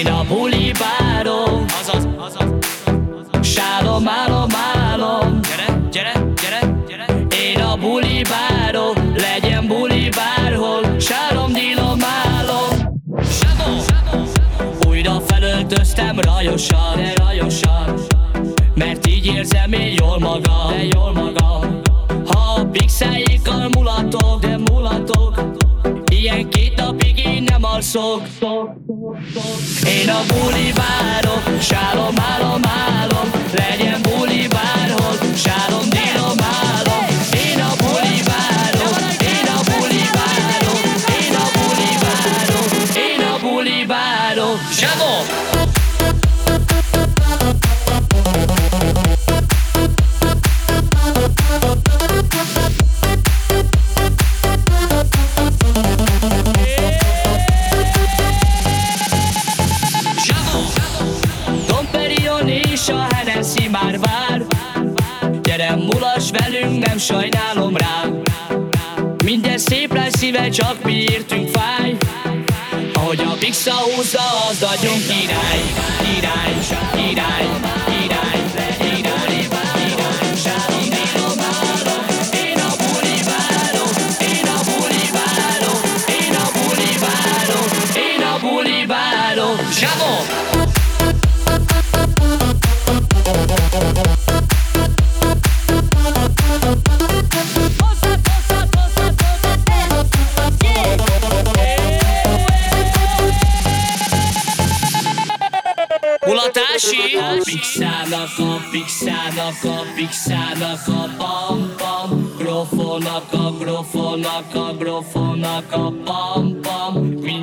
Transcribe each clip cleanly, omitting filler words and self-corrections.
Én a buli bárom, sálom, álom, álom. Én a buli bárom, legyen buli bárhol, sálom, dílom, álom. Újra felöltöztem rajosan, de rajosan, mert így érzem én jól magam. Ha a pixeljékkal mulatok, de mulatok, ilyen 2 napig én nem alszok. Én a buli bárom, sálom, álom, álom. Legyen buli bárhol, sálom, dílom, álom. Én a buli bárom, én a buli bárom, én a buli bárom, én a buli bárom. Zsavó! És a Hennessy már vár. Gyere, mulass velünk, nem sajnálom rá. Minden szép lesz szíve, csak mi értünk fáj. Ahogy a pixa húzza, az nagyon király. Király, király, király, király, király. Sálom, dílom, álom. Én a buli várom, én a buli várom, én a buli várom, én a buli várom. Zsavó! Mulatási! Pixának a pam-pam, grofonak a pam-pam.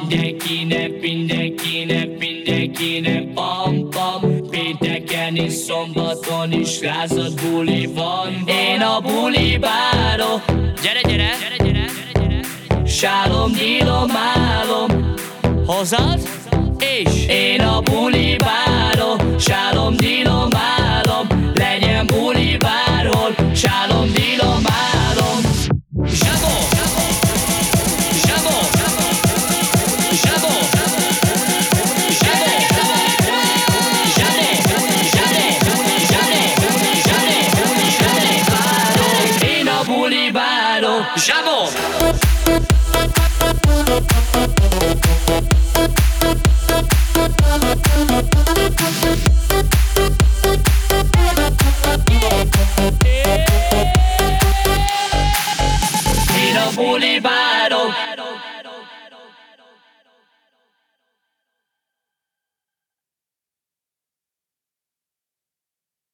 Mindenkinek pam-pam. Pénteken és szombaton is rázad buli van. Én a buli bárom. Gyere! Sálom, dílom, álom. Hozad? És én a buli bárom, sálom, dílom, álom. Legyen buli bárhol, sálom, dílom, álom. Zsavó! Zsavó! Zsavó! Én a buli bárom. Zsavó! Én a buli bárom.